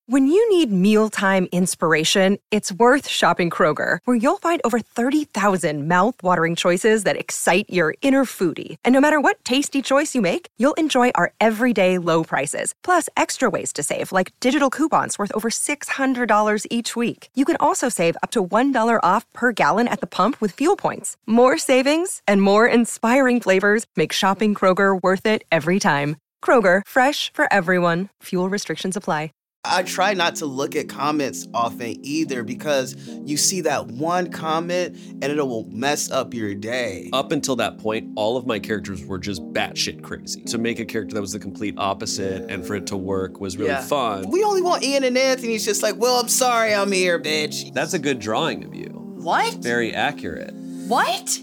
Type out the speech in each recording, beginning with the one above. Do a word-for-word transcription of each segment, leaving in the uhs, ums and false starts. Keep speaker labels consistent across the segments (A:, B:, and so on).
A: When you need mealtime inspiration, it's worth shopping Kroger, where you'll find over thirty thousand mouth-watering choices that excite your inner foodie. And no matter what tasty choice you make, you'll enjoy our everyday low prices, plus extra ways to save, like digital coupons worth over six hundred dollars each week. You can also save up to one dollar off per gallon at the pump with fuel points. More savings and more inspiring flavors make shopping Kroger worth it every time. Kroger, fresh for everyone. Fuel restrictions apply.
B: I try not to look at comments often either because you see that one comment and it will mess up your day.
C: Up until that point, all of my characters were just batshit crazy. To make a character that was the complete opposite yeah. and for it to work was really yeah. fun.
B: We only want Ian and Anthony's just like, well, I'm sorry I'm here, bitch.
C: That's a good drawing of you.
D: What?
C: Very accurate.
D: What?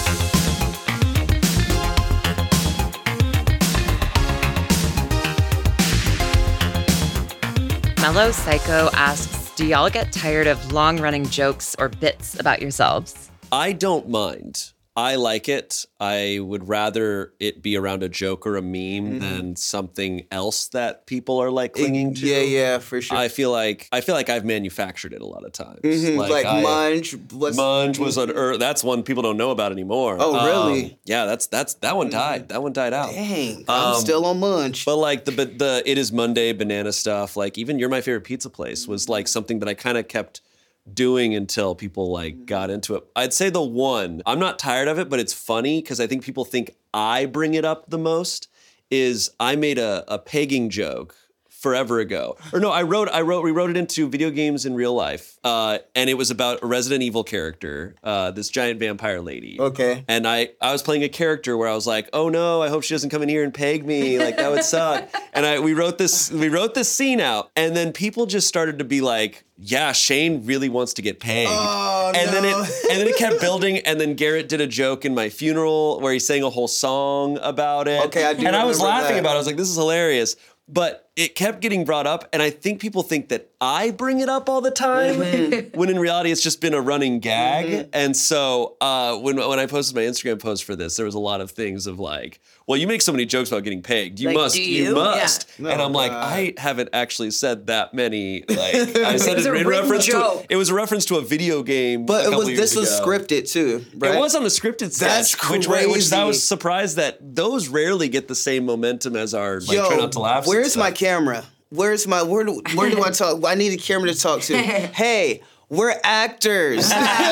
E: Mellow Psycho asks, do y'all get tired of long-running jokes or bits about yourselves?
C: I don't mind. I like it. I would rather it be around a joke or a meme mm-hmm. than something else that people are like clinging
B: it,
C: to.
B: Yeah, yeah, for sure.
C: I feel like I feel like I've manufactured it a lot of times.
B: Mm-hmm. Like, like I, Munch.
C: What's, Munch was an er, that's one people don't know about anymore.
B: Oh, really?
C: Um, yeah, that's that's that one died. That one died out.
B: Dang, um, I'm still on Munch.
C: But like the the It Is Monday banana stuff, like even You're My Favorite Pizza Place was like something that I kind of kept doing until people like got into it. I'd say the one, I'm not tired of it, but it's funny because I think people think I bring it up the most, is I made a, a pegging joke forever ago. Or no, I wrote, I wrote, we wrote it into video games in real life. Uh, and it was about a Resident Evil character, uh, this giant vampire lady.
B: Okay.
C: And I, I was playing a character where I was like, oh no, I hope she doesn't come in here and peg me. Like that would suck. And I, we wrote this, we wrote this scene out, and then people just started to be like, yeah, Shane really wants to get pegged.
B: Oh,
C: and
B: no.
C: then it and then it kept building, and then Garrett did a joke in my funeral where he sang a whole song about it.
B: Okay, I do
C: And I was laughing
B: that.
C: about it. I was like, this is hilarious. But it kept getting brought up, and I think people think that I bring it up all the time, mm-hmm. when in reality it's just been a running gag. Mm-hmm. And so uh, when when I posted my Instagram post for this, there was a lot of things of like, well, you make so many jokes about getting pegged. You
D: like,
C: must,
D: you?
C: you must.
D: Yeah.
C: And
B: No,
C: I'm like,
B: God.
C: I haven't actually said that many. Like I said
D: It was
C: it
D: a
C: in
D: written
C: reference
D: joke.
C: to it was a reference to a video game.
B: But
C: a
B: it
C: couple
B: was
C: years
B: this was
C: ago.
B: scripted too, right?
C: It was on the scripted sketch,
B: That's
C: which, which I
B: crazy.
C: was surprised that those rarely get the same momentum as our like
B: Yo,
C: try not to laugh.
B: where's
C: stuff.
B: my camera? Where's my where do where do I talk? I need a camera to talk to. Hey, we're actors.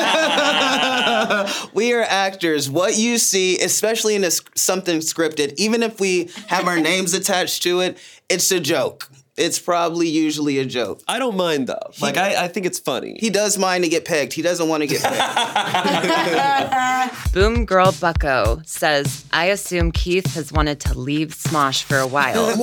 B: We are actors. What you see, especially in a, something scripted, even if we have our names attached to it, it's a joke. It's probably usually a joke.
C: I don't mind though. Like I, I think it's funny.
B: He does mind to get pegged. He doesn't want to get pegged.
E: Boom Girl Bucko says, I assume Keith has wanted to leave Smosh for a while.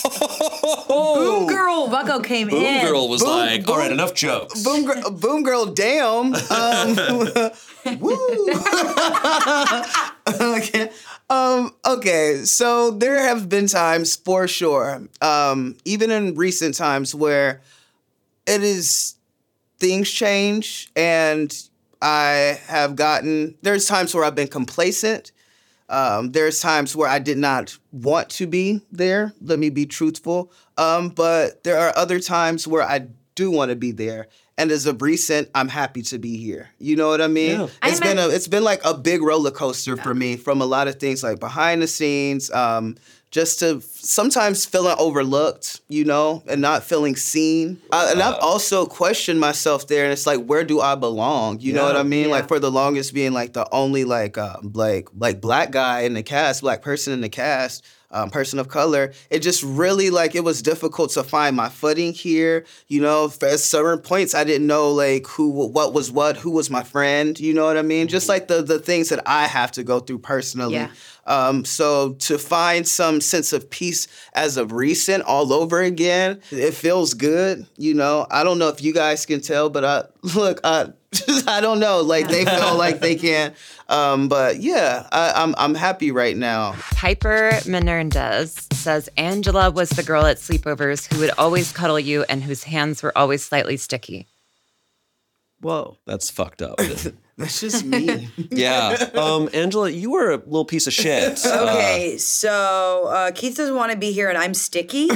D: Boom Girl Bucko came
C: Boom
D: in.
C: Girl was
B: Boom,
C: like, all right,
B: boom,
C: enough jokes.
B: Boom, gr- boom girl, damn. Um, woo. okay. Um, okay, so there have been times for sure, um, even in recent times where it is things change and I have gotten, there's times where I've been complacent. Um, there's times where I did not want to be there. Let me be truthful. Um, but there are other times where I do want to be there. And as of recent, I'm happy to be here. You know what I mean?
C: Yeah.
B: It's
D: I
B: been a, it's been like a big roller coaster for me from a lot of things like behind the scenes, um, just to sometimes feeling overlooked, you know, and not feeling seen. I, and I've also questioned myself there, and it's like, where do I belong? You
C: Yeah.
B: know what I mean?
D: Yeah.
B: Like for the longest being like the only like uh, like like black guy in the cast, black person in the cast. Um, person of color, it just really, like, it was difficult to find my footing here. You know, at certain points, I didn't know, like, who, what was what, who was my friend, you know what I mean? Just like the the things that I have to go through personally.
D: Yeah.
B: Um, so to find some sense of peace as of recent all over again, it feels good, you know? I don't know if you guys can tell, but I, look, I, I don't know, like, they feel like they can. Um, but yeah, I, I'm I'm happy right now.
E: Piper Menendez says, Angela was the girl at sleepovers who would always cuddle you and whose hands were always slightly sticky.
B: Whoa.
C: That's fucked up.
B: That's just me.
C: Yeah. Um, Angela, you were a little piece of shit.
D: Okay, so uh, Keith doesn't want to be here, and I'm sticky.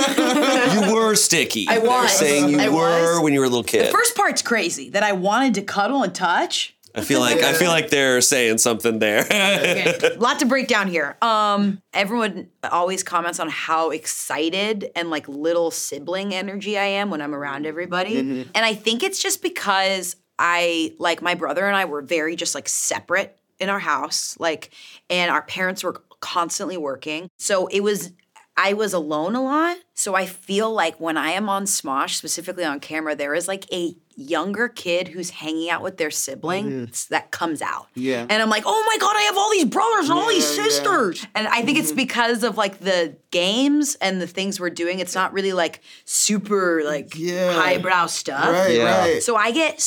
C: Uh, you were sticky.
D: I was.
C: They're saying you
D: I
C: were
D: was.
C: when you were a little kid.
D: The first part's crazy that I wanted to cuddle and touch.
C: I feel like I feel like they're saying something there.
D: Okay. Lot to break down here. Um, everyone always comments on how excited and like little sibling energy I am when I'm around everybody. Mm-hmm. And I think it's just because I, like my brother and I were very just like separate in our house, like, and our parents were constantly working. So it was, I was alone a lot. So I feel like when I am on Smosh, specifically on camera, there is like a younger kid who's hanging out with their siblings mm-hmm. that comes out.
B: Yeah.
D: And I'm like, oh my God, I have all these brothers and all these
B: Yeah,
D: sisters.
B: yeah.
D: And I think mm-hmm. it's because of like the games and the things we're doing. It's not really like super like
B: Yeah.
D: highbrow stuff.
B: Right,
C: Yeah.
B: right.
D: So I get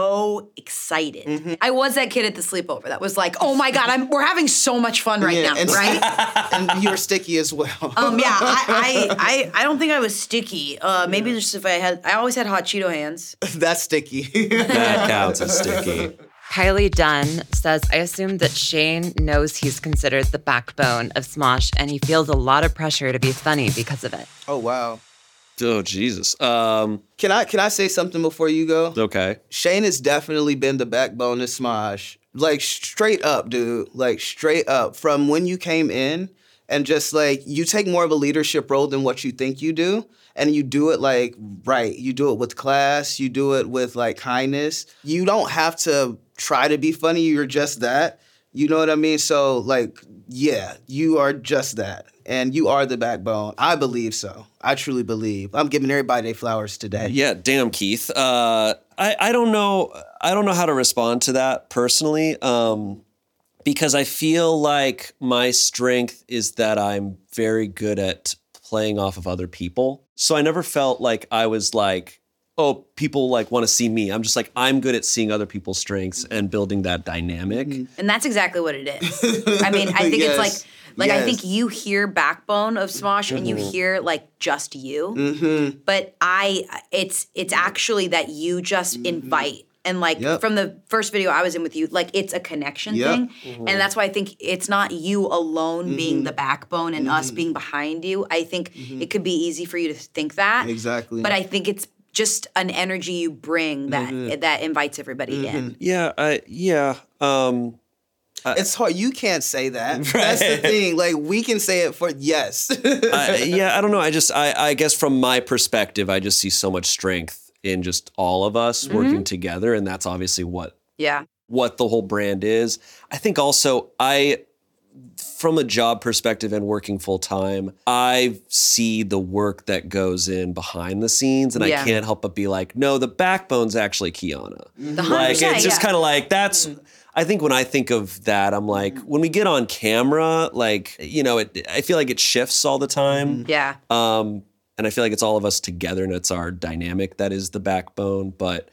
D: so excited.
B: Mm-hmm.
D: I was that kid at the sleepover that was like, oh my God, I'm, we're having so much fun right
B: Yeah,
D: now,
B: and-
D: right?
B: And you're sticky as well.
D: Um, yeah, I, I, I, I don't think I was sticky. Uh, maybe just if I had, I always had hot Cheeto hands.
B: That's sticky.
C: That counts as sticky.
E: Kylie Dunn says, I assume that Shane knows he's considered the backbone of Smosh and he feels a lot of pressure to be funny because of it.
B: Oh wow.
C: Oh Jesus. Um,
B: Can I can I say something before you go?
C: okay.
B: Shane has definitely been the backbone of Smosh. Like straight up, dude. Like straight up. From when you came in and just like you take more of a leadership role than what you think you do. And you do it like right. You do it with class. You do it with like kindness. You don't have to try to be funny. You're just that. You know what I mean? So like, yeah, you are just that. And you are the backbone. I believe so. I truly believe. I'm giving everybody their flowers today.
C: Yeah, damn, Keith. Uh, I I don't know. I don't know how to respond to that personally, um, because I feel like my strength is that I'm very good at playing off of other people. So I never felt like I was like, oh, people like want to see me. I'm just like, I'm good at seeing other people's strengths and building that dynamic.
D: And that's exactly what it is. I mean, I think
B: Yes.
D: it's like, like
B: Yes.
D: I think you hear backbone of Smosh and you hear like just you,
B: Mm-hmm.
D: but I, it's it's actually that you just invite. And like
B: Yep.
D: from the first video I was in with you, like it's a connection
B: Yep.
D: thing. And that's why I think it's not you alone
B: Mm-hmm.
D: being the backbone and us being behind you. I think it could be easy for you to think that.
B: Exactly.
D: But I think it's just an energy you bring that that invites everybody in.
C: Yeah, I yeah. Um,
B: It's hard. You can't say that. That's the thing. Like we can say it for yes.
C: I, yeah, I don't know. I just, I, I guess from my perspective, I just see so much strength in just all of us working together, and that's obviously what
D: Yeah.
C: what the whole brand is. I think also I, from a job perspective and working full time, I see the work that goes in behind the scenes, and
D: Yeah.
C: I can't help but be like, no, the backbone's actually Kiana.
D: The
C: Like
D: hundred
C: it's just kind of like that's. I think when I think of that, I'm like, when we get on camera, like you know, it. I feel like it shifts all the time.
D: Yeah.
C: Um, and I feel like it's all of us together and it's our dynamic that is the backbone. But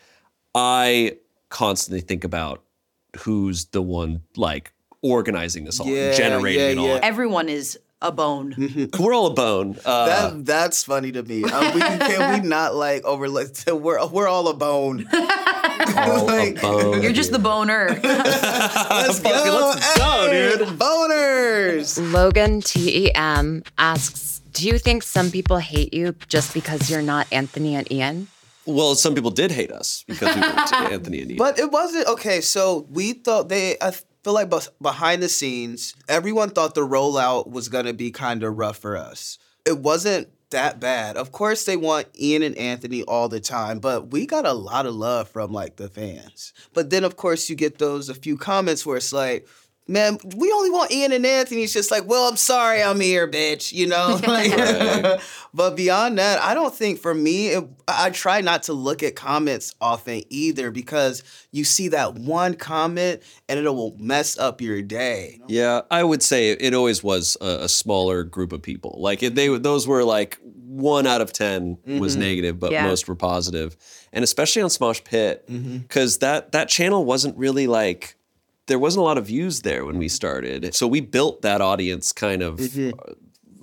C: I constantly think about who's the one like organizing this all,
B: Yeah,
C: generating
B: yeah,
C: it all.
B: yeah.
D: Everyone is a bone.
C: We're all a bone. Uh,
B: that that's funny to me. Uh, we, can we not like overlook? We're we're all a bone.
C: all
B: like-
C: a bone.
D: You're just the boner.
B: Let's go,
C: let's go,
B: hey,
C: dude.
B: Boners.
E: Logan T E M asks, do you think some people hate you just because you're not Anthony and Ian?
C: Well, some people did hate us because we went to Anthony and Ian.
B: But it wasn't okay. So we thought they. I feel like beh- behind the scenes, everyone thought the rollout was gonna be kind of rough for us. It wasn't that bad. Of course, they want Ian and Anthony all the time, but we got a lot of love from like the fans. But then, of course, you get those a few comments where it's like, man, we only want Ian and Anthony. It's just like, well, I'm sorry I'm here, bitch, you know? Like, but beyond that, I don't think for me, it, I try not to look at comments often either because you see that one comment and it will mess up your day.
C: Yeah, I would say it always was a, a smaller group of people. Like it, they, those were like one out of ten was negative, but
D: Yeah.
C: most were positive. And especially on Smosh Pit, because that that channel wasn't really like there wasn't a lot of views there when we started. So we built that audience kind of uh,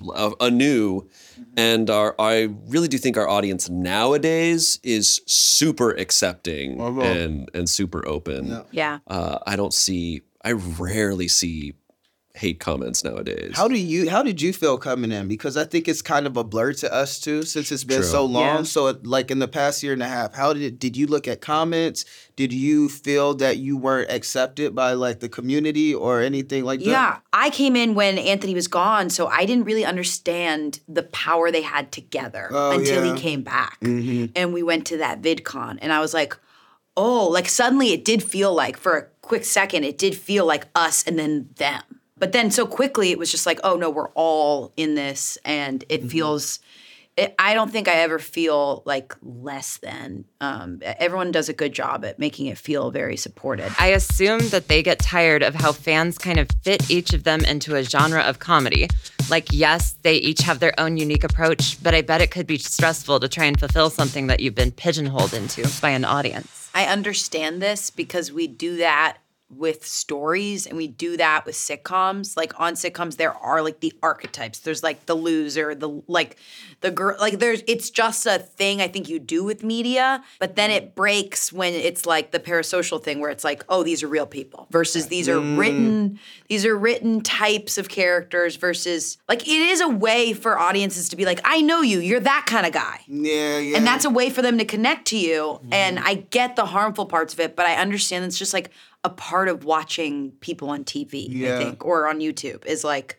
C: uh, anew. And our, I really do think our audience nowadays is super accepting and, and super open.
B: Yeah.
D: Yeah.
C: Uh, I don't see, I rarely see hate comments nowadays.
B: How do you? How did you feel coming in? Because I think it's kind of a blur to us too, since it's been
C: True.
B: so long.
D: Yeah.
B: So, it, like in the past year and a half, how did did you look at comments? Did you feel that you weren't accepted by like the community or anything like that?
D: Yeah, I came in when Anthony was gone, so I didn't really understand the power they had together
B: Oh,
D: until
B: yeah.
D: he came back.
B: Mm-hmm.
D: And we went to that VidCon, and I was like, oh, like suddenly it did feel like, for a quick second, it did feel like us and then them. But then so quickly it was just like, oh no, we're all in this, and it mm-hmm. feels, it, I don't think I ever feel like less than. Um, everyone does a good job at making it feel very supported.
E: I assume that they get tired of how fans kind of fit each of them into a genre of comedy. Like, yes, they each have their own unique approach, but I bet it could be stressful to try and fulfill something that you've been pigeonholed into by an audience.
D: I understand this because we do that with stories, and we do that with sitcoms. Like on sitcoms, there are like the archetypes. There's like the loser, the like the girl, like there's, it's just a thing I think you do with media, but then it breaks when it's like the parasocial thing where it's like, oh, these are real people versus these are
B: Mm.
D: written, these are written types of characters versus like, it is a way for audiences to be like, I know you, you're that kind of guy.
B: Yeah, yeah.
D: And that's a way for them to connect to you. And I get the harmful parts of it, but I understand it's just like a part of watching people on T V,
B: Yeah.
D: I think, or on YouTube is like,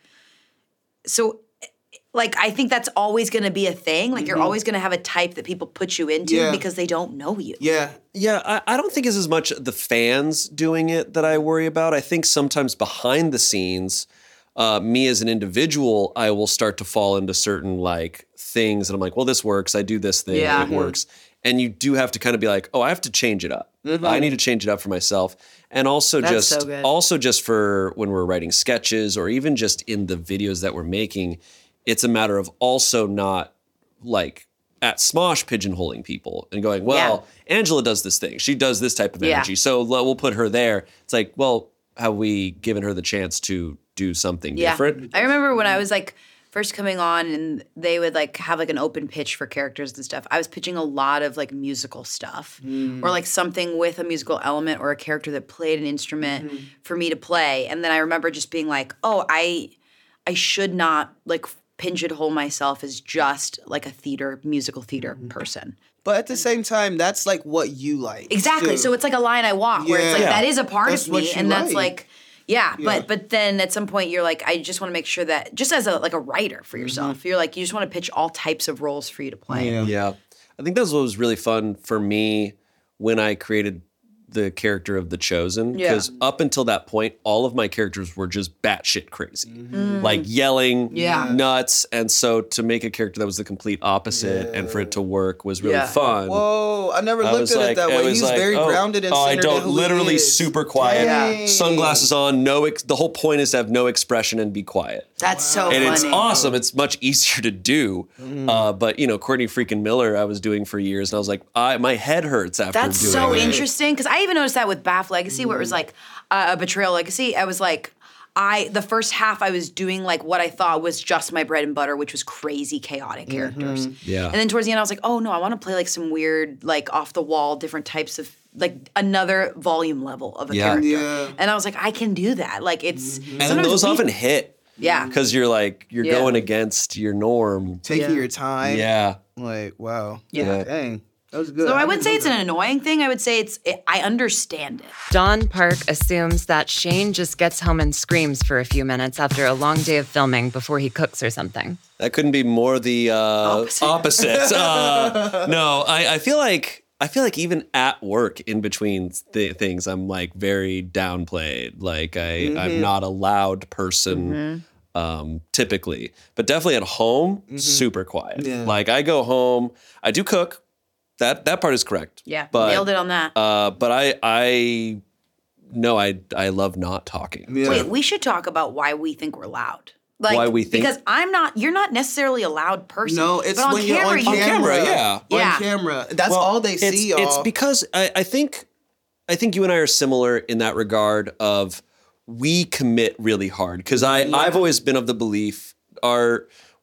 D: so like, I think that's always going to be a thing. Like, you're always going to have a type that people put you into
B: Yeah.
D: because they don't know you.
B: yeah.
C: Yeah, I, I don't think it's as much the fans doing it that I worry about. I think sometimes behind the scenes, uh, me as an individual, I will start to fall into certain like things, and I'm like, well, this works. I do this thing,
D: Yeah.
C: it works. And you do have to kind of be like, oh, I have to change it up. I need to change it up for myself. And also
D: That's
C: just
D: so good.
C: also just for when we're writing sketches or even just in the videos that we're making, it's a matter of also not like at Smosh pigeonholing people and going, well, Angela does this thing. She does this type of
D: Yeah.
C: energy. So l- we'll put her there. It's like, well, have we given her the chance to do something
D: Yeah.
C: different?
D: I remember when I was like first coming on and they would like have like an open pitch for characters and stuff. I was pitching a lot of like musical stuff or like something with a musical element or a character that played an instrument for me to play. And then I remember just being like, oh, I I should not like pigeonhole myself as just like a theater, musical theater person.
B: But at the same time, that's like what you like.
D: Exactly.
B: too.
D: So it's like a line I walk where it's like
B: Yeah.
D: that is a part
B: That's
D: of
B: what
D: me,
B: you
D: and that's
B: like.
D: like, yeah,
B: Yeah.
D: But but then at some point you're like, I just want to make sure that just as a like a writer for yourself, you're like you just want to pitch all types of roles for you to play.
B: Yeah.
C: Yeah. I think that's what was really fun for me when I created the character of The Chosen.
D: Yeah.
C: Because up until that point, all of my characters were just batshit crazy. Like yelling,
D: Yeah.
C: nuts. And so to make a character that was the complete opposite and for it to work was really
D: Yeah.
C: fun.
B: Whoa, I never
C: I
B: looked
C: was
B: at
C: like,
B: it that
C: it
B: way.
C: was
B: He's
C: like,
B: very
C: oh,
B: grounded and
C: oh, I
B: centered in
C: don't,
B: who he
C: literally
B: is.
C: super quiet.
B: Dang.
C: Sunglasses on, no. Ex- the whole point is to have no expression and be quiet.
D: That's so
C: And
D: funny.
C: it's awesome. It's much easier to do. Uh, but you know, Courtney freaking Miller, I was doing for years, and I was like, I, my head hurts after
D: That's
C: doing
D: so
C: it.
D: interesting because I even noticed that with Bath Legacy, where it was like uh, a Betrayal Legacy. I was like, I the first half I was doing like what I thought was just my bread and butter, which was crazy chaotic characters.
C: Yeah.
D: And then towards the end, I was like, oh no, I want to play like some weird, like off the wall, different types of like another volume level of a
C: Yeah.
D: character.
B: Yeah.
D: And I was like, I can do that. Like it's
C: And
D: sometimes
C: those
D: we-
C: often hit.
D: Yeah.
C: Because you're like, you're
D: Yeah.
C: going against your norm.
B: Taking
D: Yeah.
B: your time.
C: Yeah.
B: Like, wow.
D: Yeah.
B: Dang. That was good.
D: So I
B: didn't
D: wouldn't say
B: know
D: it's
B: that.
D: an annoying thing. I would say it's it, I understand it.
E: Don Park assumes that Shane just gets home and screams for a few minutes after a long day of filming before he cooks or something.
C: That couldn't be more the uh,
D: Opposite.
C: opposite. uh, no, I, I feel like I feel like even at work, in between th- things, I'm like very downplayed. Like I, I'm not a loud person. Um, typically, but definitely at home, super quiet.
B: Yeah.
C: Like I go home, I do cook. That that part is correct.
D: Yeah.
C: but,
D: Nailed it on that.
C: Uh, but I I no, I I love not talking.
B: Yeah.
D: Wait, we should talk about why we think we're loud. Like,
C: Why we think-
D: because I'm not. You're not necessarily a loud person.
B: No, it's
D: but on
B: when
D: camera,
B: you're on
D: you-
B: camera.
C: camera, yeah.
B: On
D: Yeah.
B: camera. That's
C: Well,
B: all they
C: it's,
B: see, y'all.
C: It's because I, I think I think you and I are similar in that regard of we commit really hard. Because I I've always been of the belief our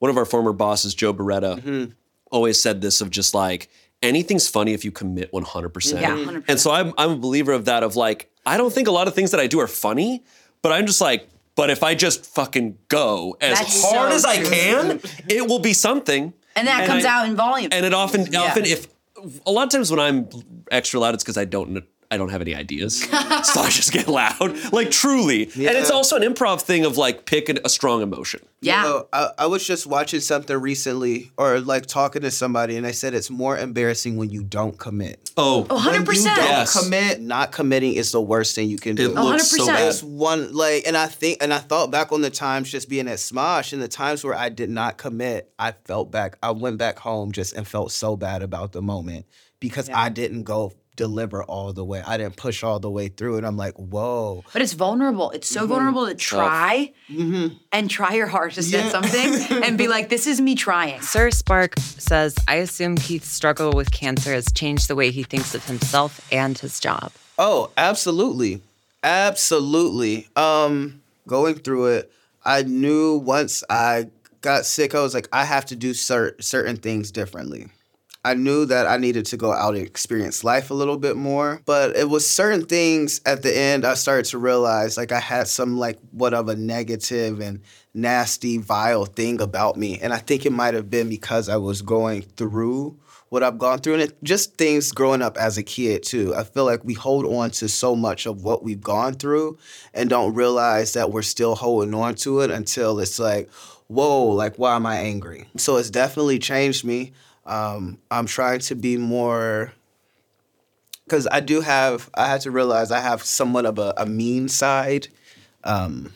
C: one of our former bosses, Joe Beretta,
B: Mm-hmm.
C: always said this of just like, anything's funny if you commit one hundred percent.
D: Yeah, one hundred percent.
C: And so I'm, I'm a believer of that of like, I don't think a lot of things that I do are funny, but I'm just like, but if I just fucking go as
D: That's
C: hard
D: so
C: as I
D: true.
C: can, it will be something.
D: And that comes
C: I-
D: out in volume.
C: And it often,
D: Yeah.
C: often if, a lot of times when I'm extra loud, it's because I don't kn- I don't have any ideas. So I just get loud, like truly. And it's also an improv thing of like pick an, a strong emotion.
D: yeah.
B: So I, I was just watching something recently or like talking to somebody and they said it's more embarrassing when you don't commit.
C: Oh,
D: Oh, one hundred percent.
B: When you don't
C: Yes.
B: commit, not committing is the worst thing you can do.
C: it looks so
D: one hundred percent.
C: bad.
B: It's one like, and I think, and I thought back on the times just being at Smosh and the times where I did not commit. I felt back. I went back home just and felt so bad about the moment because I didn't go deliver all the way. I didn't push all the way through, and I'm like, whoa.
D: But it's vulnerable. It's so vulnerable to try and try your hardest at something and be like, this is me trying.
E: Sir Spark says, I assume Keith's struggle with cancer has changed the way he thinks of himself and his job.
B: Oh, absolutely. Absolutely. Um, going through it, I knew once I got sick, I was like, I have to do cer- certain things differently. I knew that I needed to go out and experience life a little bit more, but it was certain things at the end I started to realize like I had some like what of a negative and nasty, vile thing about me. And I think it might have been because I was going through what I've gone through and it, just things growing up as a kid too. I feel like we hold on to so much of what we've gone through and don't realize that we're still holding on to it until it's like, whoa, like why am I angry? So it's definitely changed me. Um, I'm trying to be more, because I do have, I had to realize I have somewhat of a, a mean side. Um,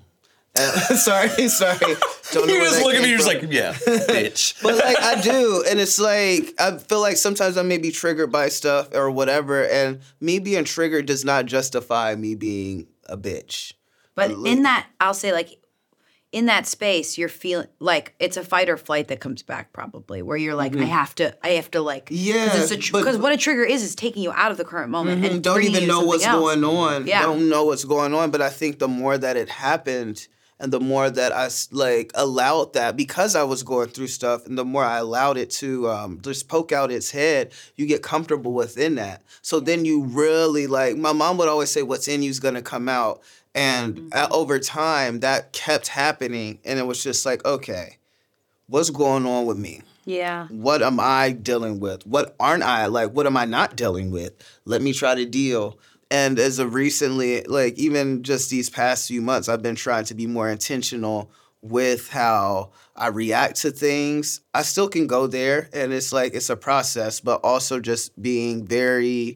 B: uh, sorry, sorry. Don't know
C: You
B: where
C: just
B: that
C: look at me,
B: came
C: you're just
B: from.
C: like, yeah, bitch.
B: But like I do, and it's like I feel like sometimes I may be triggered by stuff or whatever, and me being triggered does not justify me being a bitch.
D: But in that, I'll say like, in that space, you're feeling like it's a fight or flight that comes back probably, where you're like, I have to, I have to like,
B: Yeah,
D: because
B: but-
D: what a trigger is is taking you out of the current moment and
B: Don't
D: bringing
B: even
D: you
B: know
D: to
B: what's
D: something else.
B: going on.
D: Yeah.
B: Don't know what's going on. But I think the more that it happened and the more that I s- like allowed that, because I was going through stuff, and the more I allowed it to um, just poke out its head, you get comfortable within that. So then you really like, my mom would always say, what's in you is going to come out. And
D: Mm-hmm.
B: uh, over time, that kept happening. And it was just like, okay, what's going on with me?
D: Yeah.
B: What am I dealing with? What aren't I? Like, what am I not dealing with? Let me try to deal. And as of recently, like even just these past few months, I've been trying to be more intentional with how I react to things. I still can go there, and it's like it's a process, but also just being very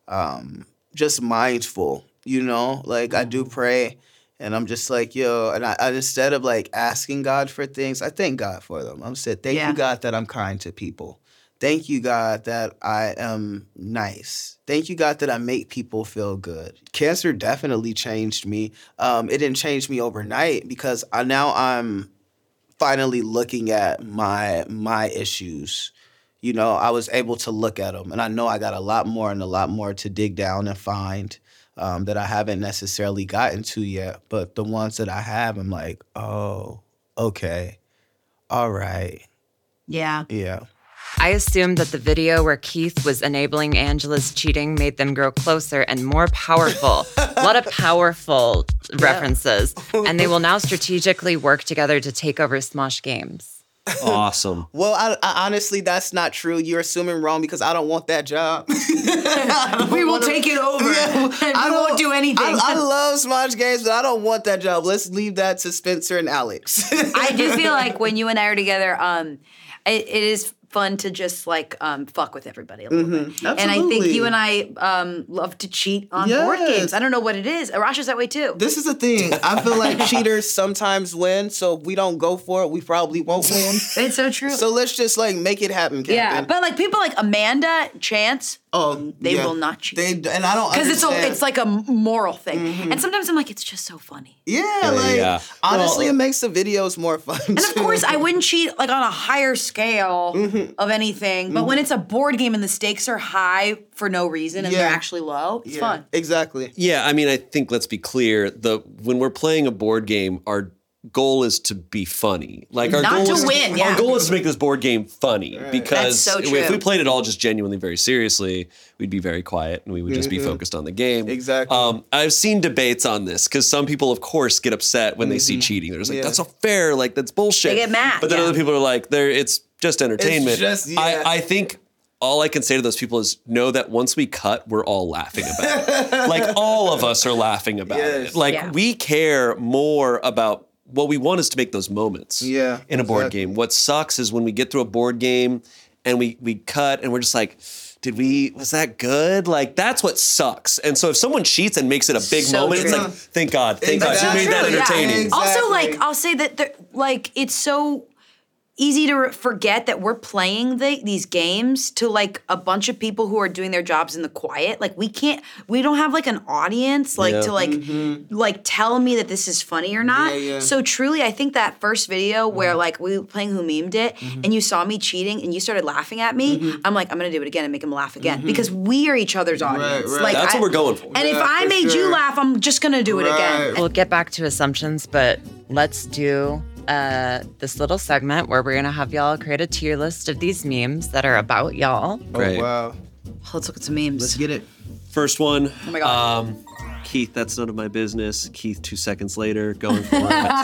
B: um, just mindful, you know? Like I do pray, and I'm just like, yo, and I, I instead of like asking God for things, I thank God for them. I'm said, thank
D: Yeah.
B: you, God, that I'm kind to people. Thank you, God, that I am nice. Thank you, God, that I make people feel good. Cancer definitely changed me. Um, it didn't change me overnight because I, now I'm finally looking at my my issues. You know, I was able to look at them, and I know I got a lot more and a lot more to dig down and find um, that I haven't necessarily gotten to yet. But the ones that I have, I'm like, oh, okay, all right,
D: Yeah.
B: yeah.
E: I assumed that the video where Keith was enabling Angela's cheating made them grow closer and more powerful. A lot of powerful references. And they will now strategically work together to take over Smosh Games.
C: Awesome.
B: Well, I, I honestly, that's not true. You're assuming wrong because I don't want that job.
D: We will take it over and we
B: I
D: won't
B: don't-
D: do anything.
B: I, I love Smosh Games, but I don't want that job. Let's leave that to Spencer and Alex.
D: I do feel like when you and I are together, um, it, it is fun to just like um, fuck with everybody a little bit. And I think
B: Absolutely.
D: you and I um, love to cheat on board
B: Yes.
D: games. I don't know what it is. Arasha's that way too.
B: This is the thing. I feel like cheaters sometimes win, so if we don't go for it, we probably won't win.
D: It's so true.
B: So let's just like make it happen, Captain.
D: yeah, but like people like Amanda, Chance,
B: oh,
D: they
B: yeah.
D: will not cheat.
B: They and I don't
D: because it's a,
B: understand.
D: it's like a moral thing. And sometimes I'm like, it's just so funny.
B: yeah, like
C: yeah.
B: honestly,
C: Well-
B: it makes the videos more fun.
D: And of course, I wouldn't cheat like on a higher scale of anything. But when it's a board game and the stakes are high for no reason and
B: Yeah.
D: they're actually low, it's
B: yeah,
D: fun.
B: Exactly.
C: Yeah, I mean, I think let's be clear. The when we're playing a board game, our goal is to be funny. Like our
D: Not
C: goal
D: to
C: is
D: win, yeah.
C: Our goal is to make this board game funny because
D: That's so
C: if
D: true.
C: we played it all just genuinely very seriously, we'd be very quiet and we would just be focused on the game.
B: Exactly.
C: Um, I've seen debates on this because some people, of course, get upset when they see cheating. They're just like,
B: Yeah.
C: "That's not fair. Like that's bullshit."
D: They get mad,
C: But then
D: yeah.
C: other people are like, "There, it's just entertainment."
B: just- yeah.
C: I, I think. All I can say to those people is know that once we cut, we're all laughing about it. Like all of us are laughing about
B: Yes.
C: it. Like
D: Yeah.
C: we care more about what we want is to make those moments
B: Yeah,
C: in a board
B: exactly.
C: game. What sucks is when we get through a board game and we we cut and we're just like, did we, was that good? Like that's what sucks. And so if someone cheats and makes it a big
D: So
C: moment, it's
D: true.
C: like, thank God, thank God,
B: Exactly.
C: you made that
D: True, yeah.
C: entertaining.
B: Exactly.
D: Also, like, I'll say that, there- like, it's so easy to re- forget that we're playing the, these games to, like, a bunch of people who are doing their jobs in the quiet. Like, we can't, we don't have, like, an audience, like,
C: Yeah.
D: to, like, like, tell me that this is funny or not.
B: Yeah, yeah.
D: So, truly, I think that first video where, like, we were playing Who Memed It, and you saw me cheating, and you started laughing at me, I'm like, I'm gonna do it again and make him laugh again. Because we are each other's audience.
B: right.
D: Like,
C: That's
D: I-
C: what we're going for.
D: And if
B: Yeah,
D: I
B: for
D: made you
B: sure.
D: laugh, I'm just gonna do it again.
B: Right.
E: We'll get back to assumptions, but let's do uh, this little segment where we're going to have y'all create a tier list of these memes that are about y'all.
C: Great.
B: Oh, wow.
D: Let's look at some memes.
B: Let's get it.
C: First one.
D: Oh my God.
C: Um, Keith, that's none of my business. Keith, two seconds later, going for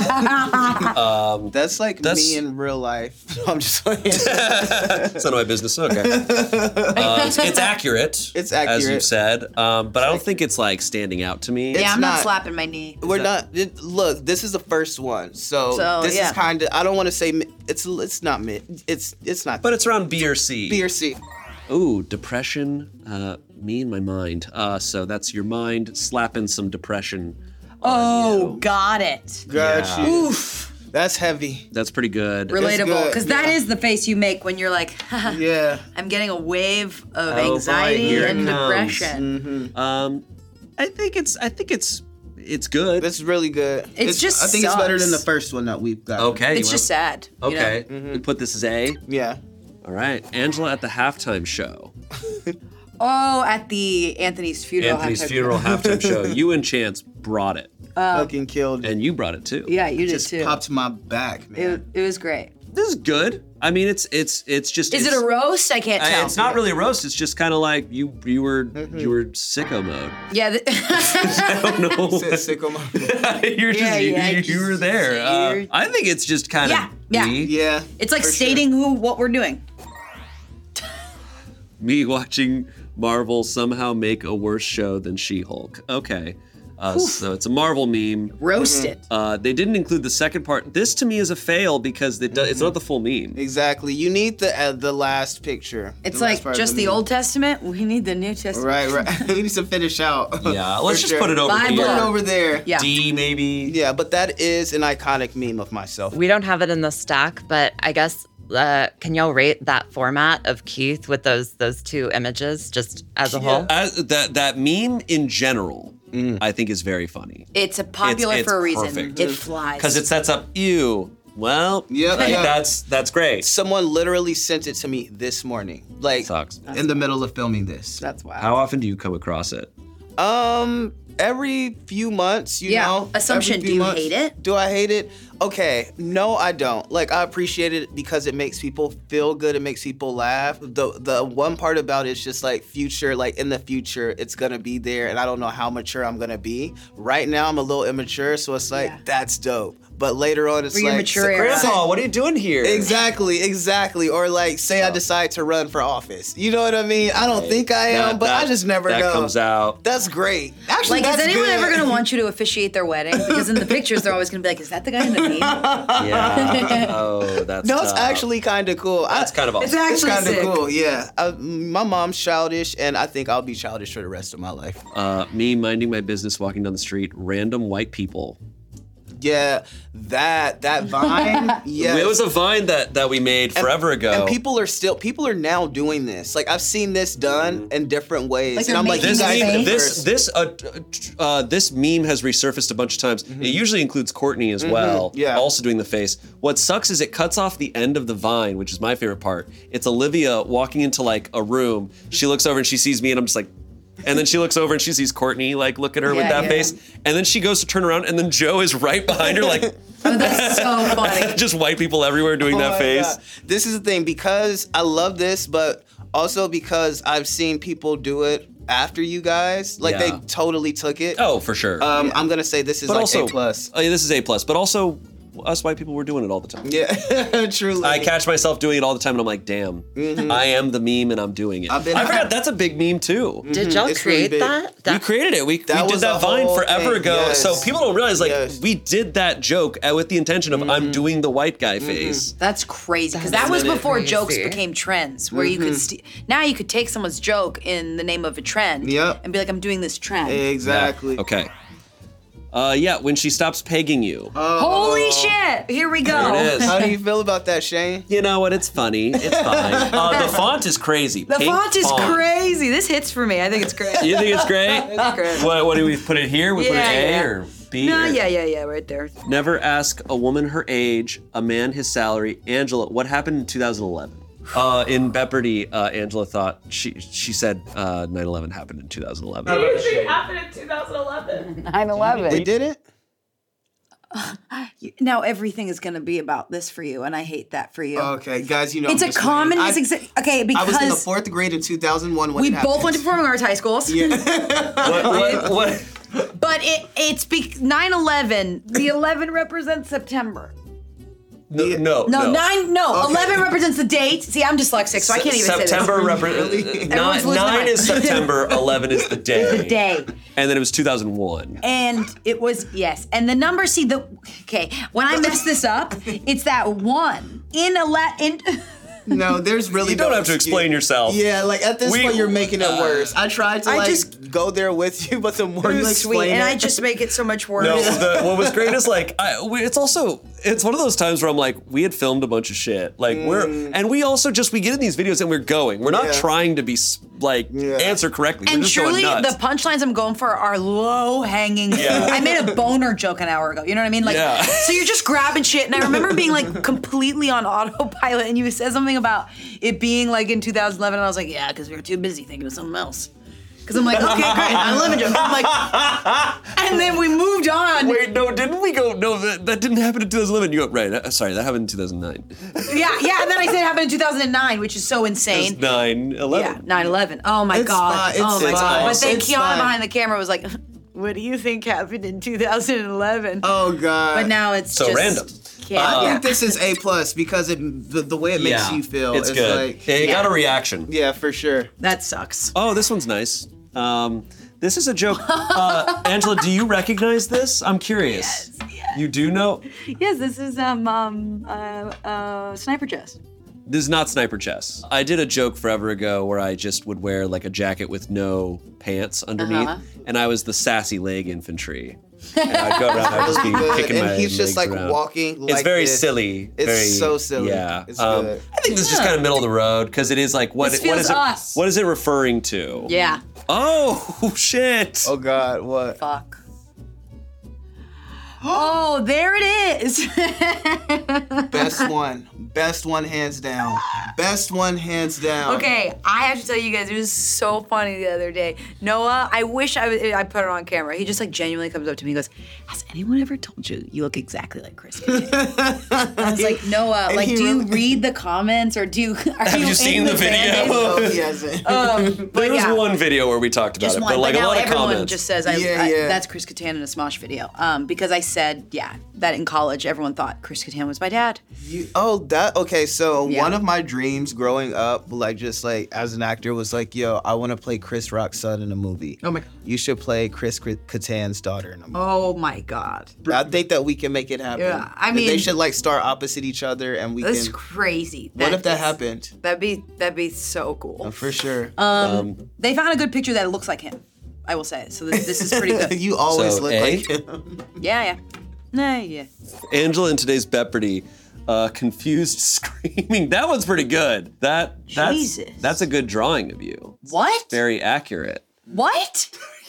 C: it.
B: That's like
C: That's-
B: me in real life. I'm just playing.
C: It's none of my business. Okay. Uh, it's, it's accurate.
B: It's
C: as
B: accurate.
C: you've said. Um, but I don't think it's like standing out to me.
D: yeah,
B: It's
D: I'm not,
B: not-
D: slapping my knee.
B: We're not. It, look, this is the first one, so,
D: So,
B: this
D: yeah.
B: is kind of. I don't want to say mi- it's. It's not mid. It's. It's not.
C: But it's around B or C.
B: B or C.
C: Ooh, depression. Uh, me and my mind. Uh, so that's your mind slapping some depression.
D: Oh, got it.
B: Got
C: Yeah.
B: you. That's heavy.
C: That's pretty good.
D: Relatable,
B: good,
D: because that
B: yeah.
D: is the face you make when you're like,
B: Yeah.
D: I'm getting a wave of
C: boy,
D: anxiety
C: here it
D: and
C: comes.
D: depression.
C: Um, I think it's. I think it's. It's good.
B: It's really good.
D: It's just
B: I think it's better than the
D: sucks.
B: first one that we've got.
C: okay.
D: It's
C: you
D: just sad. you know?
C: wanna- Okay. We put this as A.
B: Yeah.
C: All right. Angela at the halftime show.
D: Oh, at the Anthony's funeral.
C: Anthony's
D: halftime-
C: funeral halftime show. You and Chance brought it,
B: Fucking killed. It
C: and you brought it too.
D: Yeah, you did
B: just
D: too.
B: popped my back, man.
D: It, it was great.
C: This is good. I mean, it's it's it's just.
D: Is it
C: it's-
D: a roast? I can't
C: Uh,
D: tell.
C: It's not really a roast. It's just kind of like you you were you were sicko mode.
D: Yeah. The,
C: I don't know.
B: Sit- sicko mode.
C: You're just
D: Yeah,
C: you,
D: yeah,
C: you, you
D: just-
C: were there. Uh,
D: you're-
C: I think it's just kind of
D: Yeah, yeah.
C: me.
B: Yeah.
D: it's like
B: for sure.
D: stating who what we're doing.
C: Me watching Marvel somehow make a worse show than She-Hulk. Okay. Uh, so it's a Marvel meme.
D: Roast it.
C: Uh, they didn't include the second part. This to me is a fail because it do, it's not the full meme.
B: Exactly. You need the uh, the last picture.
D: It's
B: The last
D: like
B: part of
D: just the
B: movie.
D: Old Testament. We need the New Testament.
B: Right, right. we need to finish out.
C: Yeah, let's
B: For
C: just
B: sure.
C: put it over
D: Bible.
C: here.
B: Put it over there.
D: Yeah.
C: D maybe.
B: Yeah, but that is an iconic meme of myself.
E: We don't have it in the stack, but I guess uh, can y'all rate that format of Keith with those those two images just as a whole?
C: As, that that meme in general, I think is very funny.
D: It's a popular
C: It's- it's
D: for a reason.
C: perfect.
D: It flies.
C: Because it sets up you. Well,
B: Yep,
C: like,
B: yeah.
C: that's that's great.
B: Someone literally sent it to me this morning, like
C: Sucks.
B: in the middle of filming this.
D: That's wild.
C: How often do you come across it?
B: Um, every few months, you
D: Yeah.
B: know.
D: Assumption,
B: every
D: do
B: few
D: you hate it?
B: Do I hate it? Okay, no, I don't. Like, I appreciate it because it makes people feel good. It makes people laugh. The the one part about it is just like future, like in the future, it's gonna be there, and I don't know how mature I'm gonna be. Right now, I'm a little immature, so it's like
D: Yeah.
B: that's dope. But later on, it's
D: For your
B: like
D: mature era.
C: Grandpa, what are you doing here?
B: Exactly, exactly. Or like, say I decide to run for office. You know what I mean? I don't think I am,
C: That-
B: but I
C: that-
B: just never
C: that
B: know.
C: comes out.
B: That's great. Actually,
D: Like, is
B: that's
D: anyone
B: good.
D: ever gonna want you to officiate their wedding? Because in the pictures, they're always gonna be like, "Is that the guy in the meme?"
C: Yeah. Oh, that's
B: No, it's
C: tough.
B: actually kind of cool.
C: That's kind of awesome.
D: It's actually
B: It's kind
D: sick.
B: of cool, yeah. I, my mom's childish, and I think I'll be childish for the rest of my life.
C: Uh, me minding my business, walking down the street, random white people.
B: Yeah, that that Vine. Yeah,
C: It was a vine that, that we made forever ago.
B: And people are still people are now doing this. Like I've seen this done in different ways,
D: Like
B: and
D: they're
B: I'm like, you
C: this
B: guys
D: making
B: are
C: meme,
B: the
C: this
B: first.
C: this uh, t- uh, this meme has resurfaced a bunch of times. It usually includes Courtney as well,
B: yeah.
C: also doing the face. What sucks is it cuts off the end of the vine, which is my favorite part. It's Olivia walking into like a room. She looks over and she sees me, and I'm just like. And then she looks over and she sees Courtney like look at her with
D: Yeah,
C: that
D: yeah.
C: face. And then she goes to turn around, and then Joe is right behind her, like,
D: Oh, that's so funny.
C: Just white people everywhere doing
B: Oh
C: that
B: my
C: face.
B: God. This is the thing, because I love this, but also because I've seen people do it after you guys. Like,
C: Yeah.
B: they totally took it.
C: Oh, for sure.
B: Um, I'm going to say this is
C: but
B: like
C: also,
B: A plus.
C: Oh, yeah, this is A plus. But also, us white people were doing it all the time.
B: Yeah, truly.
C: I catch myself doing it all the time, and I'm like, damn, I am the meme, and I'm doing it.
B: I've been-
C: I forgot that's a big meme too.
E: Did y'all
B: It's really
E: create
B: big.
E: that?
C: We
E: That-
C: created it. We,
B: That
C: we did
B: was
C: that
B: a
C: Vine
B: whole
C: forever
B: thing,
C: ago.
B: yes.
C: So people don't realize, like,
B: Yes.
C: we did that joke uh, with the intention of I'm doing the white guy face.
D: That's crazy because
E: That's
D: that was
E: really
D: before
E: crazy.
D: jokes became trends, where you could st- now you could take someone's joke in the name of a trend,
B: Yep.
D: and be like, I'm doing this trend.
B: Exactly.
C: Yeah. Okay. Uh, yeah, when she stops pegging you.
D: Holy shit! Here we go.
C: There it is.
B: How do you feel about that, Shane?
C: You know what? It's funny. It's fine. Uh, the font is crazy.
D: The
C: Pink
D: font is crazy. This hits for me. I think it's great.
C: You think it's great?
D: It's great.
C: What, what do we put it here? We put
D: Yeah,
C: it A
D: yeah.
C: or B?
D: No,
C: or-
D: yeah, yeah, yeah, right there.
C: Never ask a woman her age, a man his salary. Angela, what happened in two thousand eleven? Uh, in Beppardy, uh, Angela thought, she she said uh, nine eleven happened in two thousand eleven.
F: It happened in two thousand eleven.
D: nine eleven.
B: They did it?
D: Now everything is going to be about this for you, and I hate that for you.
B: Okay, guys, you know.
D: it's
B: I'm
D: a
B: just
D: common
B: saying. I-
D: misexa- Okay,
B: I was in the
D: because
B: fourth grade in two thousand one when
D: we
B: it
D: both
B: happened.
D: went to performing arts high schools.
C: What, what, what?
D: But it it's be- nine eleven. The eleven represents September.
C: No, no,
D: No, nine. No,
B: Okay.
D: eleven represents the date. See, I'm dyslexic, so I can't even
C: September
D: say
C: repre-
B: Really?
C: nine,
D: Everyone's losing
C: nine
D: their
C: is
D: mind.
C: September, eleven is the day.
D: this. The day.
C: And then it was two thousand one.
D: And it was, yes. And the number, see, the, okay, when I mess this up, it's that one. In a la, in,
B: No, there's really
C: You don't
B: no
C: have to
B: excuse.
C: explain yourself.
B: Yeah, like at this
C: We-
B: point, you're making it
C: uh,
B: worse. I tried to
D: I
B: like
D: just-
B: go there with you, but the more you
D: sweet,
B: explain
D: and
B: it,
D: I just make it so much worse.
C: No, the, what was great is like, I, we, it's also, it's one of those times where I'm like, we had filmed a bunch of shit. Like, we're, and we also just, we get in these videos and we're going. We're not
B: Yeah.
C: trying to be, s- like,
B: Yeah.
C: answer correctly.
D: And
C: we're just
D: truly,
C: going nuts.
D: the punchlines I'm going for are low hanging fruit.
C: Yeah.
D: I made a boner joke an hour ago. You know what I mean? Like,
C: Yeah.
D: so you're just grabbing shit. And I remember being like completely on autopilot. And you said something about it being like in two thousand eleven. And I was like, yeah, because we were too busy thinking of something else. Because I'm like, okay, great, nine eleven joke. I'm like, and then we moved on.
C: Wait, no, didn't we go, no, that, that didn't happen in two thousand eleven. You go, right, uh, sorry, that happened in two thousand nine.
D: Yeah, yeah. And then I said it happened in two thousand nine, which is so insane.
C: It's nine eleven.
D: Yeah, nine eleven. Oh my
B: It's
D: God.
B: fine, it's
D: oh my
C: fine,
D: God. But then
B: it's
D: Kiana
B: fine.
D: behind the camera was like, what do you think happened in two thousand eleven?
B: oh god.
D: But now it's
C: So
D: just
C: random.
D: Yeah.
B: I
D: yeah.
B: think this is A plus because it the, the way it makes you feel.
C: It's
B: is
C: good.
B: like
C: it
D: Yeah.
C: got a reaction.
B: yeah, for sure.
D: That sucks.
C: Oh, this one's nice. Um, this is a joke. Uh, Angela, do you recognize this? I'm curious.
D: Yes, yes.
C: You do know?
D: Yes, this is um um uh, uh sniper chest.
C: This is not Sniper Chess. I did a joke forever ago where I just would wear like a jacket with no pants underneath,
D: Uh-huh.
C: and I was the sassy leg infantry. And I'd go around, I'd just be
B: Good.
C: kicking my
B: And he's just
C: legs
B: like
C: around.
B: walking.
C: It's
B: like
C: very
B: this.
C: silly.
B: It's
C: very,
B: so silly.
C: Yeah.
B: It's
C: Um,
B: good.
C: I think this is just kind of middle of the road because it is like what,
D: This
C: it- what
D: feels
C: is it?
D: us.
C: What is it referring to?
D: Yeah.
C: Oh shit!
B: Oh god, what?
D: Fuck. Oh, there it is.
B: Best one. Best one hands down. Best one hands down.
D: Okay, I have to tell you guys, it was so funny the other day. Noah, I wish I, w- I put it on camera. He just like genuinely comes up to me and goes, has anyone ever told you you look exactly like Chris Kattan? I was like, Noah,
B: And
D: like,
B: he
D: do you
B: really-
D: read the comments or do you, are
C: Have you
D: in
C: seen the
D: fan
C: video?
B: No,
D: base?
B: he hasn't.
D: Um,
C: There
D: but
C: was
D: yeah,
C: one video where we talked about
D: just
C: it,
D: one.
C: but like
D: but
C: a
D: now
C: lot of
D: everyone
C: comments.
D: just says, I,
B: Yeah,
D: I-
B: yeah.
D: that's Chris Kattan in a Smosh video. Um, because I said, yeah, that in college everyone thought Chris Kattan was my dad.
B: You, oh, that okay. So
D: Yeah.
B: one of my dreams growing up, like just like as an actor, was like, yo, I want to play Chris Rock's son in a movie.
D: Oh my God.
B: You should play Chris Kattan's daughter in a movie.
D: Oh my God.
B: I think that we can make it happen.
D: Yeah, I
B: That they
D: mean-
B: should like star opposite each other, and we
D: That's
B: can.
D: crazy.
B: What if that
D: is-
B: happened?
D: That'd be that'd be so cool.
B: For sure.
D: Um, they found a good picture that looks like him. I will say. So this, this is pretty good.
B: you always
C: So,
B: look
C: A?
B: like him.
D: Yeah, yeah. Nah, yeah.
C: Angela in today's Beppardy, uh, confused screaming. That one's pretty good. That that's
D: Jesus.
C: that's a good drawing of you.
D: What?
C: Very accurate.
D: What?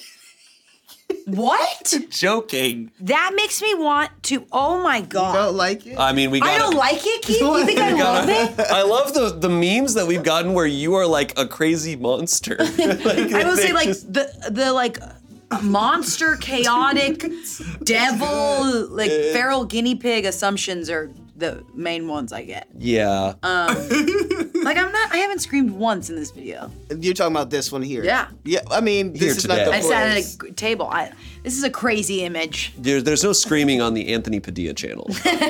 D: What?
C: Joking.
D: That makes me want to. Oh my god.
B: Don't like it?
C: I mean, we got.
D: I don't like it, Keith. You think I love it?
C: I love the the memes that we've gotten where you are like a crazy monster. Like,
D: I will say,
C: they
D: like
C: just-
D: the the like monster, chaotic, devil, like feral guinea pig assumptions are the main ones I get.
C: Yeah.
D: Um, like I'm not, I haven't screamed once in this video.
B: You're talking about this one here.
D: Yeah.
B: Yeah, I mean, this
C: Here
B: is
C: today.
B: not the
D: I sat
B: place.
D: at a g- table. I, this is a crazy image.
C: There, there's no screaming on the Anthony Padilla channel. uh, do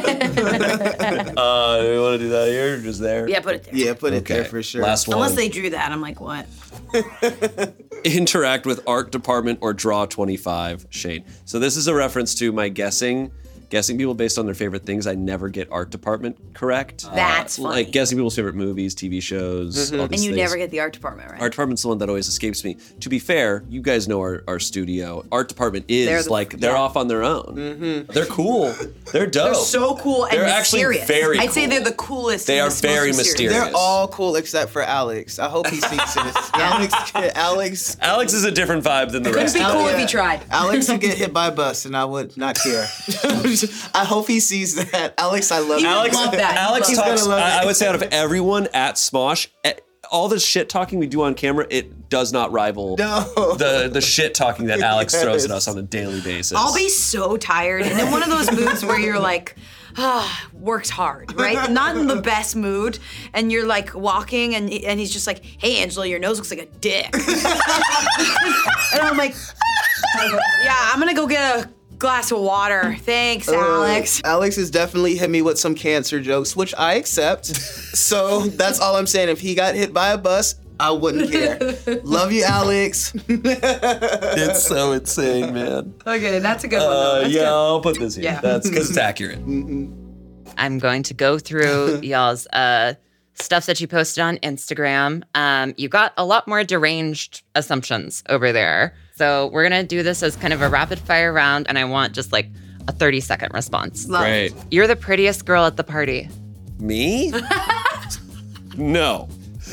C: we want to do that here or just there?
D: Yeah, put it there.
B: Yeah, put it
C: Okay.
B: there for sure.
C: Last one.
D: Unless they drew that, I'm like, what?
C: Interact with art department or draw twenty-five, Shane. So this is a reference to my guessing. Guessing people based on their favorite things. I never get art department correct.
D: That's
C: Uh,
D: funny.
C: Like guessing people's favorite movies, T V shows, all
D: And
C: these
D: you
C: things.
D: never get the art department right.
C: Art department's the one that always escapes me. To be fair, you guys know our, our studio. Art department is
D: They're the-
C: like they're
D: yeah.
C: off on their own. Mm-hmm. They're cool. They're dope.
D: They're so cool and
C: They're actually
D: mysterious.
C: very
D: I'd say
C: cool.
D: they're the coolest.
C: They
D: and
C: are
D: the most
C: very
D: mysterious.
C: mysterious.
B: They're all cool except for Alex. I hope he sees this. Alex, Alex,
C: Alex is a different vibe than the
D: Couldn't
C: rest.
D: be
C: of
D: cool
C: them.
D: if he tried.
B: Alex would get hit by a bus, and I would not care. I hope he sees that. Alex, I love
D: He
B: you.
D: would
C: Alex,
D: love that.
C: Alex
D: He's
C: talks.
B: gonna love
C: I, I
B: it.
C: would say out of everyone at Smosh, eh, all the shit talking we do on camera, it does not rival
B: No.
C: the the shit talking that Alex throws at
B: Yes.
C: us on a daily basis.
D: I'll be so tired and in one of those moods where you're like, ah, works hard, right? Not in the best mood, and you're like walking, and and he's just like, "Hey, Angela, your nose looks like a dick," and I'm like, "Yeah, I'm gonna go get a glass of water. Thanks, Alex."
B: Uh, Alex has definitely hit me with some cancer jokes, which I accept. So that's all I'm saying. If he got hit by a bus, I wouldn't care. Love you, Alex.
C: It's so insane, man.
D: Okay, that's a good one.
C: Uh,
D: Though. That's
C: yeah,
D: good.
C: I'll put this here.
D: Yeah.
C: That's because it's accurate.
E: I'm going to go through y'all's uh, stuff that you posted on Instagram. Um, you got a lot more deranged assumptions over there. So we're going to do this as kind of a rapid fire round, and I want just like a thirty second response.
D: Love.
C: Great.
E: You're the prettiest girl at the party.
C: Me? No.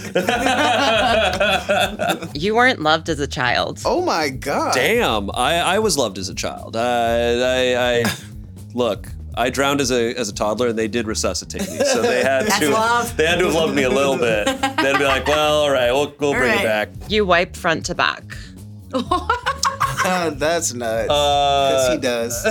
E: You weren't loved as a child.
B: Oh my God.
C: Damn. I, I was loved as a child. I, I, I look. I drowned as a as a toddler, and they did resuscitate me. So they had
D: That's
C: to
D: love.
C: they had to have loved me a little bit. They'd be like, "Well, all right, we'll we'll bring
D: right.
C: it back."
E: You wipe front to back.
B: Uh, that's nuts.
C: Uh,
B: he does.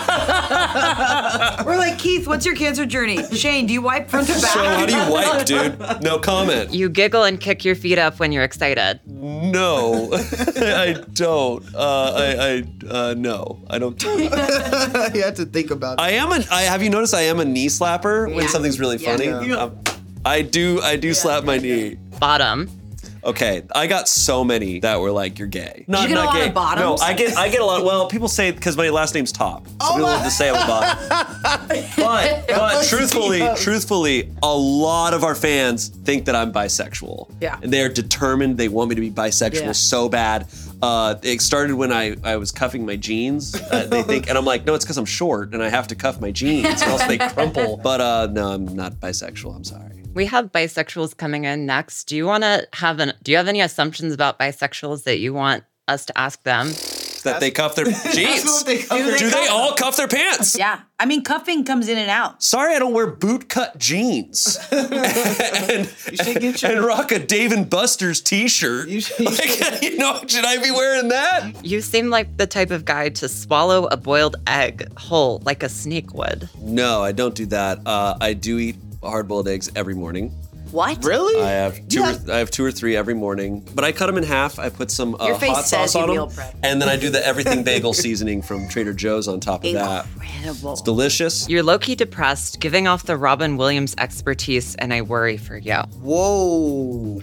D: We're like, Keith, what's your cancer journey? Shane, do you wipe front to back?
C: So how do you wipe, dude? No comment.
E: You giggle and kick your feet up when you're excited.
C: No, I don't. Uh, I, I, uh, no, I don't.
B: You have to think about it.
C: I am a. I have you noticed I am a knee slapper when
D: Yeah.
C: something's really
D: Yeah.
C: funny.
B: Yeah.
C: Um, I do. I do slap my knee.
E: Bottom.
C: Okay, I got so many that were like, "You're gay." Not,
D: you get a
C: not
D: lot
C: gay.
D: of bottoms?
C: No, I get. I get a lot. Well, people say because my last name's Top. So people love to say I'm a bottom. But, but truthfully, truthfully, a lot of our fans think that I'm bisexual.
D: Yeah.
C: And they're determined. They want me to be bisexual
D: Yeah.
C: so bad. Uh, it started when I, I was cuffing my jeans. Uh, they think, and I'm like, no, it's because I'm short and I have to cuff my jeans, or else they crumple. But uh, no, I'm not bisexual. I'm sorry.
E: We have bisexuals coming in next. Do you want to have an? Do you have any assumptions about bisexuals that you want us to ask them?
C: That they cuff their jeans.
B: what they cuff their
C: Do they all cuff their pants?
D: Yeah, I mean, cuffing comes in and out.
C: Sorry, I don't wear boot cut jeans and,
B: should get your-
C: and rock a Dave and Buster's t-shirt.
B: You should- you
C: Like, you know, should I be wearing that?
E: You seem like the type of guy to swallow a boiled egg whole like a snake would.
C: No, I don't do that. Uh, I do eat hard-boiled eggs every morning.
D: What?
B: Really?
C: I have two.
B: Yeah.
C: Or, I have two or three every morning, but I cut them in half. I put some uh,
D: Your face
C: hot
D: says
C: sauce
D: you
C: on them,
D: meal prep.
C: and then I do the everything bagel seasoning from Trader Joe's on top of that.
D: Incredible.
C: Delicious.
E: You're low-key depressed, giving off the Robin Williams expertise, and I worry for you.
B: Whoa.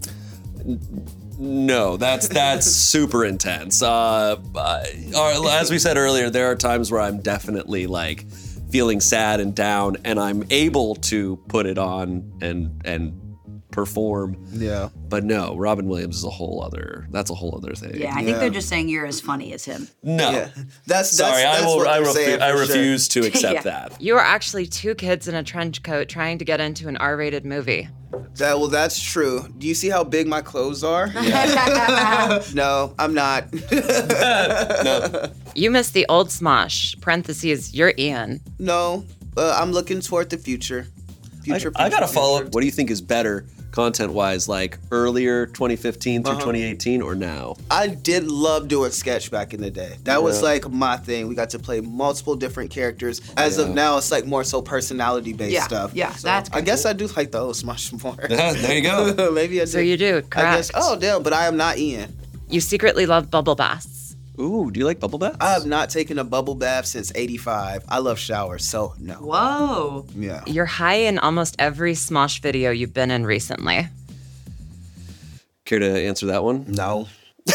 C: No, that's that's super intense. Uh, uh, as we said earlier, there are times where I'm definitely like feeling sad and down, and I'm able to put it on and and perform.
B: Yeah.
C: But no, Robin Williams is a whole other. That's a whole other thing.
D: Yeah, I think
B: Yeah.
D: they're just saying you're as funny as him.
C: No.
B: Yeah. That's, that's
C: Sorry,
B: that's
C: I will.
B: what
C: I,
B: they're
C: refu-
B: saying
C: I
B: for sure.
C: refuse to accept
D: Yeah.
C: that.
E: You are actually two kids in a trench coat trying to get into an R-rated movie.
B: That, well, that's true. Do you see how big my clothes are? No, I'm not.
C: No.
E: You miss the old Smosh. Parentheses, you're Ian.
B: No, uh, I'm looking toward the future.
C: I,
B: Future.
C: I gotta
B: future,
C: follow
B: future.
C: up. What do you think is better, content-wise, like earlier twenty fifteen through
B: Uh-huh.
C: twenty eighteen or now?
B: I did love doing sketch back in the day. That was like my thing. We got to play multiple different characters. As of now, it's like more so personality-based
D: Yeah,
B: stuff.
D: yeah,
B: So
D: that's
B: I guess I do like the old Smosh more.
C: There you go.
B: Maybe I do.
E: So you do,
B: I
E: correct.
B: guess. Oh, damn, but I am not Ian.
E: You secretly love bubble baths.
C: Ooh, do you like bubble baths?
B: I have not taken a bubble bath since eighty-five. I love showers, so no.
D: Whoa.
B: Yeah.
E: You're high in almost every Smosh video you've been in recently.
C: Care to answer that one?
B: No.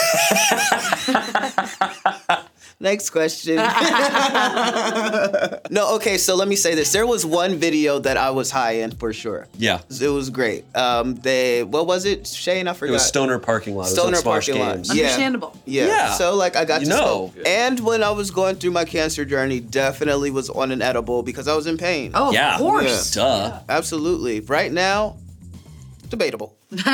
B: Next question. No, okay, so let me say this. There was one video that I was high in for sure.
C: Yeah.
B: It was great. Um, they, what was it, Shane? I forgot.
C: It was Stoner Parking Lot.
B: Stoner
C: it was on Smosh
B: Parking Lot.
C: Games.
B: Yeah.
D: Understandable.
B: Yeah.
C: Yeah.
B: So like I got
C: You
B: to
C: know.
B: smoke. And when I was going through my cancer journey, definitely was on an edible because I was in pain.
D: Oh,
C: Yeah.
D: of course.
C: Duh.
B: Absolutely. Right now, debatable.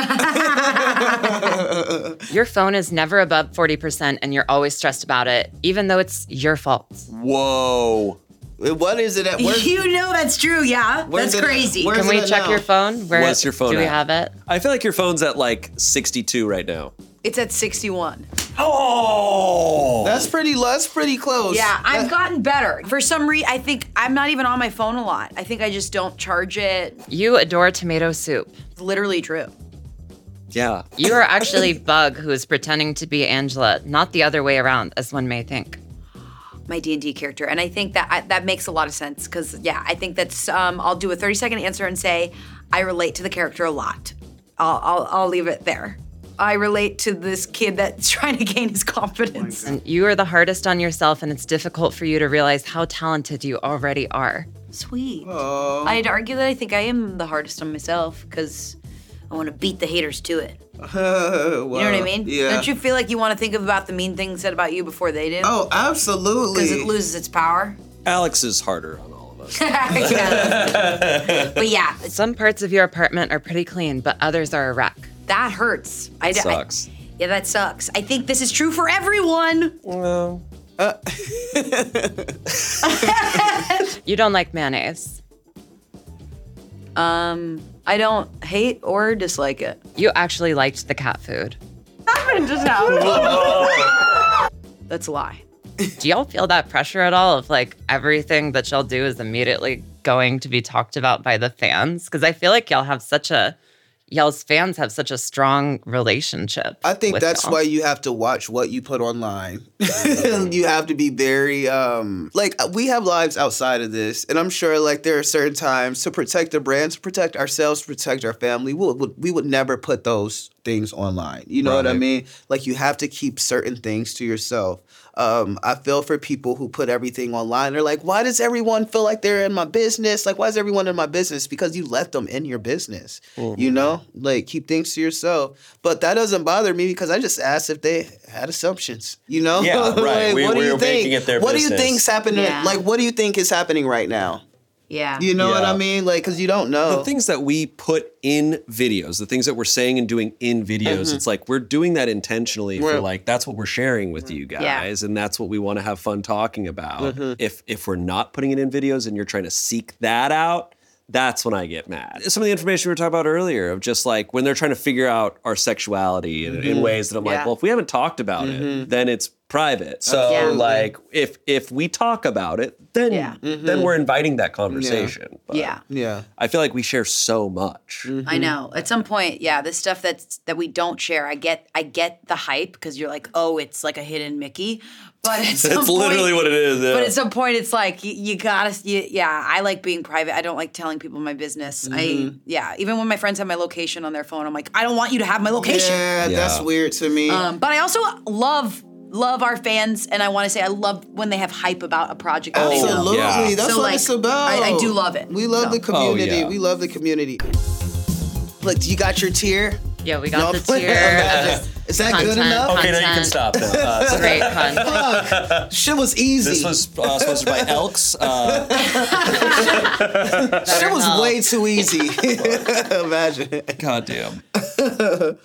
E: Your phone is never above forty percent and you're always stressed about it, even though it's your fault.
C: Whoa.
B: What is it at? Where's,
D: You know that's true, yeah.
B: Where's
D: That's
B: it at?
D: crazy.
B: Where's
E: Can we
B: it at
E: check
B: now?
E: your phone? Where
C: What's your phone
E: Do we
C: at?
E: have it?
C: I feel like your phone's at like sixty-two right now.
D: It's at sixty-one.
C: Oh.
B: That's pretty low. That's pretty close.
D: Yeah, I've
B: That-
D: gotten better. For some reason, I think I'm not even on my phone a lot. I think I just don't charge it.
E: You adore tomato soup.
D: It's literally true.
C: Yeah.
E: You are actually Bug, who is pretending to be Angela, not the other way around, as one may think.
D: My D and D character, and I think that I, that makes a lot of sense because yeah, I think that's. Um, I'll do a thirty second answer and say I relate to the character a lot. I'll I'll, I'll leave it there. I relate to this kid that's trying to gain his confidence.
E: And you are the hardest on yourself, and it's difficult for you to realize how talented you already are.
D: Sweet. I'd argue that I think I am the hardest on myself because I want to beat the haters to it.
B: Wow.
D: You know what I mean?
B: Yeah.
D: Don't you feel like you want to think about the mean things said about you before they do?
B: Oh, absolutely.
D: Because it loses its power.
C: Alex is harder on all of us.
D: Yeah. But yeah, it's-
E: Some parts of your apartment are pretty clean, but others are a wreck.
D: that hurts. I, d- I-
C: Sucks.
D: yeah, that sucks. I think this is true for everyone.
C: Well,
E: You don't like mayonnaise.
D: Um, I don't hate or dislike it.
E: You actually liked the cat food.
D: That's a lie.
E: Do y'all feel that pressure at all of like everything that y'all do is immediately going to be talked about by the fans? Because I feel like y'all have such a, y'all's fans have such a strong relationship.
B: I think
E: with
B: that's
E: y'all.
B: why you have to watch what you put online. You have to be very um like we have lives outside of this, and I'm sure like there are certain times to protect the brand, to protect ourselves, to protect our family. We would we would never put those things online. You know what I
C: Right.
B: mean? Like you have to keep certain things to yourself. Um, I feel for people who put everything online. They're like, why does everyone feel like they're in my business? Like, why is everyone in my business? Because you let them in your business. You know, like keep things to yourself. But that doesn't bother me because I just asked if they had assumptions. You know,
C: Yeah, right.
B: Like,
C: We-
B: what do
C: we
B: you
C: were
B: think?
C: making it their
B: what do you
C: business.
B: think's happening?
D: Yeah.
B: Like, what do you think is happening right now?
D: Yeah.
B: You know what
C: Yeah.
B: I mean? Like, because you don't know.
C: the things that we put in videos, the things that we're saying and doing in videos, it's like we're doing that intentionally for
B: Right.
C: like that's what we're sharing with you guys, and that's what we want to have fun talking about. If if we're not putting it in videos and you're trying to seek that out, that's when I get mad. Some of the information we were talking about earlier of just like when they're trying to figure out our sexuality in, in ways that I'm
D: Yeah.
C: like, well, if we haven't talked about it, then it's private. So
D: Yeah.
C: like if if we talk about it, then
D: Yeah.
C: then we're inviting that conversation. But
D: Yeah.
B: yeah.
C: I feel like we share so much.
D: I know. At some point, yeah, this stuff that's that we don't share, I get I get the hype because you're like, oh, it's like a hidden Mickey. But at some
C: That's literally
D: point,
C: what it is. Yeah.
D: But at some point, it's like you, you gotta. You, yeah, I like being private. I don't like telling people my business. I yeah. Even when my friends have my location on their phone, I'm like, I don't want you to have my location.
B: Yeah, that's
C: Yeah.
B: weird to me.
D: Um, but I also love love our fans, and I want to say I love when they have hype about a project. that they know.
B: Absolutely.
C: Yeah.
B: That's
D: So,
B: what
D: like,
B: it's about.
D: I- I do love it.
B: We love
D: So-
B: the community.
C: Oh, yeah.
B: We love the community. Look, you got your tier?
E: Yeah, we
B: No,
E: got
B: I'm
E: the
B: playing.
E: tier of just
B: Is that good
E: content,
B: enough?
C: Okay, now you can
E: content,
C: stop now. Uh, so
E: Great content.
B: Shit was easy.
C: this was uh, sponsored by Elks. Uh,
B: Shit was
E: help.
B: way too easy. Imagine.
C: God damn.